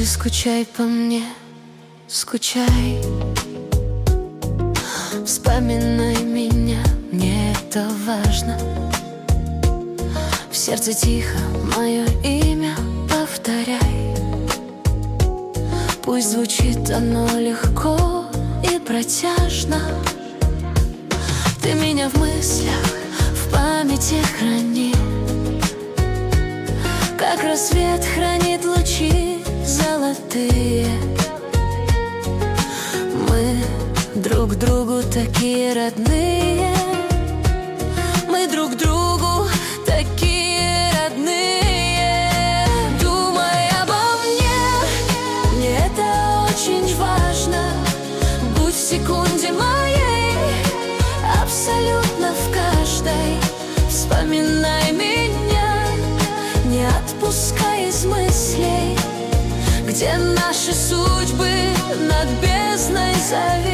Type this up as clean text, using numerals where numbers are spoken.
Ты скучай по мне, скучай. Вспоминай меня, мне это важно. В сердце тихо мое имя повторяй. Пусть звучит оно легко и протяжно. Ты меня в мыслях, в памяти храни, как рассвет хранит лучи золотые. Мы друг другу такие родные. Мы друг другу такие родные. Думай обо мне, мне это очень важно. Будь в секунде моей, абсолютно в каждой. Вспоминай меня, не отпускай из мыслей, где наши судьбы над бездной зависят.